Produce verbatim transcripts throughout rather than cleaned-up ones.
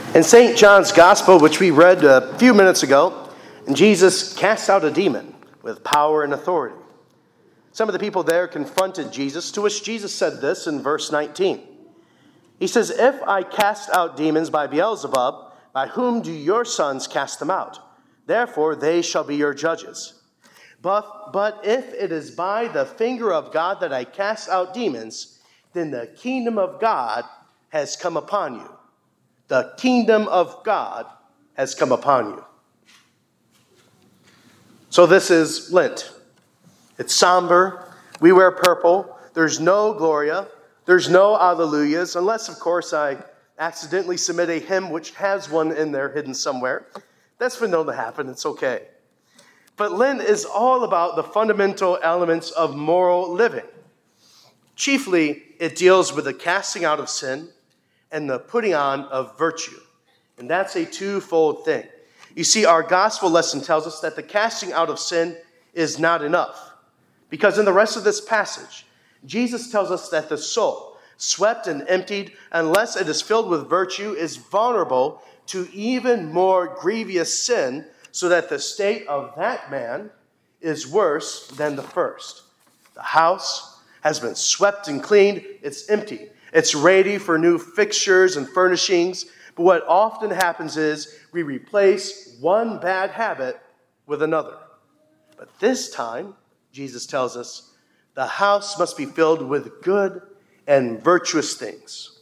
In Saint John's Gospel, which we read a few minutes ago, Jesus cast out a demon with power and authority. Some of the people there confronted Jesus, to which Jesus said this in verse nineteen. He says, "If I cast out demons by Beelzebub, by whom do your sons cast them out? Therefore they shall be your judges. But, but if it is by the finger of God that I cast out demons, then the kingdom of God has come upon you." The kingdom of God has come upon you. So this is Lent. It's somber. We wear purple. There's no Gloria. There's no Alleluias, unless, of course, I accidentally submit a hymn which has one in there hidden somewhere. That's been known to happen. It's okay. But Lent is all about the fundamental elements of moral living. Chiefly, it deals with the casting out of sin and the putting on of virtue. And that's a twofold thing. You see, our gospel lesson tells us that the casting out of sin is not enough. Because in the rest of this passage, Jesus tells us that the soul, swept and emptied, unless it is filled with virtue, is vulnerable to even more grievous sin, so that the state of that man is worse than the first. The house has been swept and cleaned. It's empty. It's ready for new fixtures and furnishings. But what often happens is we replace one bad habit with another. But this time, Jesus tells us, the house must be filled with good and virtuous things.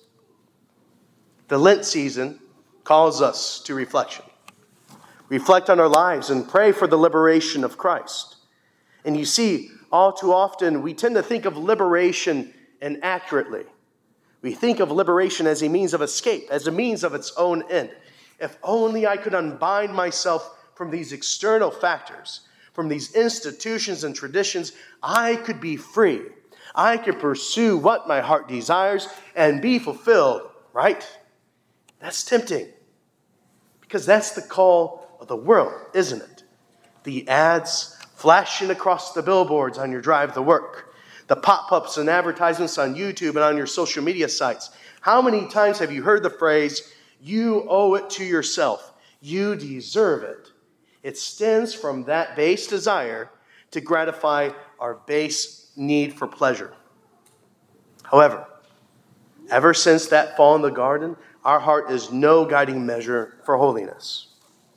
The Lent season calls us to reflection. Reflect on our lives and pray for the liberation of Christ. And you see, all too often, we tend to think of liberation inaccurately. We think of liberation as a means of escape, as a means of its own end. If only I could unbind myself from these external factors, from these institutions and traditions, I could be free. I could pursue what my heart desires and be fulfilled, right? That's tempting, because that's the call of the world, isn't it? The ads flashing across the billboards on your drive to work, the pop-ups and advertisements on YouTube and on your social media sites. How many times have you heard the phrase, "You owe it to yourself. You deserve it"? It stems from that base desire to gratify our base need for pleasure. However, ever since that fall in the garden, our heart is no guiding measure for holiness.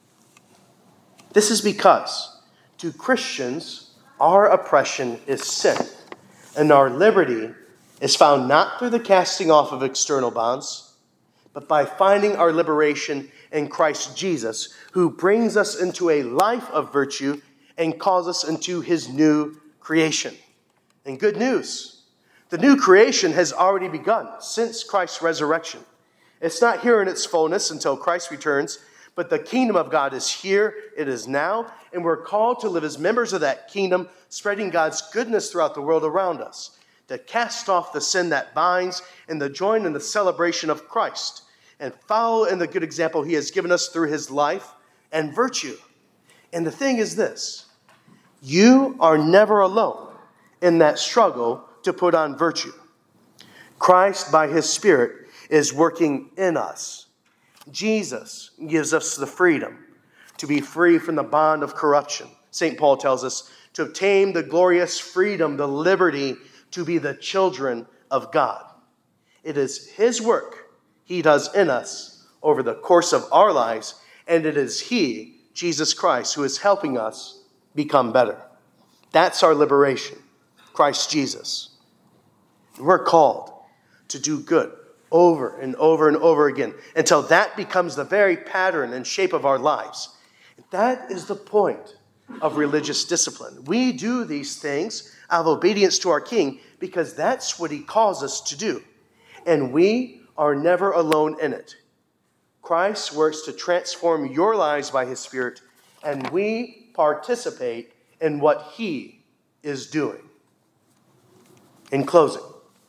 This is because, to Christians, our oppression is sin. And our liberty is found not through the casting off of external bonds, but by finding our liberation in Christ Jesus, who brings us into a life of virtue and calls us into his new creation. And good news, the new creation has already begun since Christ's resurrection. It's not here in its fullness until Christ returns, but the kingdom of God is here, it is now, and we're called to live as members of that kingdom, spreading God's goodness throughout the world around us, to cast off the sin that binds and to join in the celebration of Christ and follow in the good example he has given us through his life and virtue. And the thing is this, you are never alone in that struggle to put on virtue. Christ, by his Spirit, is working in us. Jesus gives us the freedom to be free from the bond of corruption. Saint Paul tells us to obtain the glorious freedom, the liberty to be the children of God. It is his work he does in us over the course of our lives, and it is he, Jesus Christ, who is helping us become better. That's our liberation, Christ Jesus. We're called to do good over and over and over again until that becomes the very pattern and shape of our lives. That is the point of religious discipline. We do these things out of obedience to our King because that's what he calls us to do. And we are never alone in it. Christ works to transform your lives by his Spirit, and we participate in what he is doing. In closing,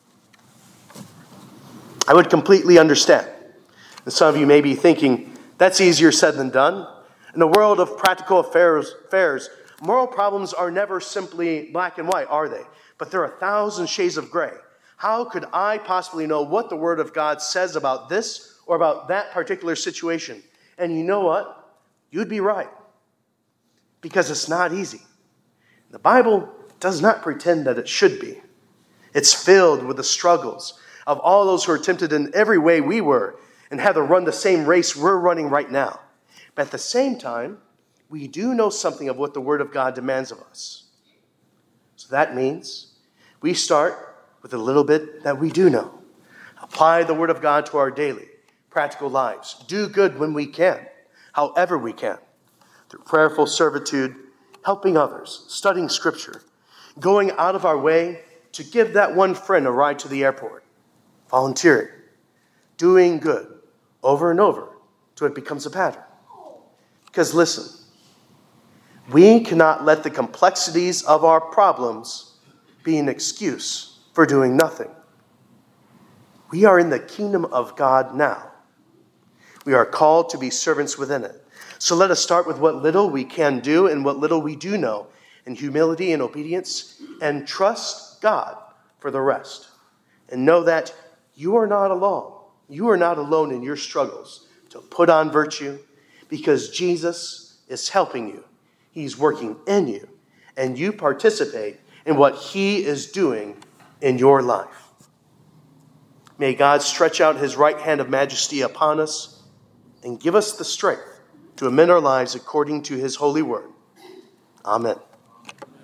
I would completely understand. And some of you may be thinking, that's easier said than done. In the world of practical affairs, affairs, moral problems are never simply black and white, are they? But there are a thousand shades of gray. How could I possibly know what the Word of God says about this or about that particular situation? And you know what? You'd be right. Because it's not easy. The Bible does not pretend that it should be. It's filled with the struggles of all those who are tempted in every way we were and had to run the same race we're running right now. But at the same time, we do know something of what the Word of God demands of us. So that means we start with a little bit that we do know. Apply the Word of God to our daily, practical lives. Do good when we can, however we can. Through prayerful servitude, helping others, studying Scripture, going out of our way to give that one friend a ride to the airport, volunteering, doing good over and over till it becomes a pattern. Because listen, we cannot let the complexities of our problems be an excuse for doing nothing. We are in the kingdom of God now. We are called to be servants within it. So let us start with what little we can do and what little we do know in humility and obedience, and trust God for the rest. And know that you are not alone. You are not alone in your struggles to put on virtue, because Jesus is helping you. He's working in you, and you participate in what he is doing in your life. May God stretch out his right hand of majesty upon us and give us the strength to amend our lives according to his holy word. Amen.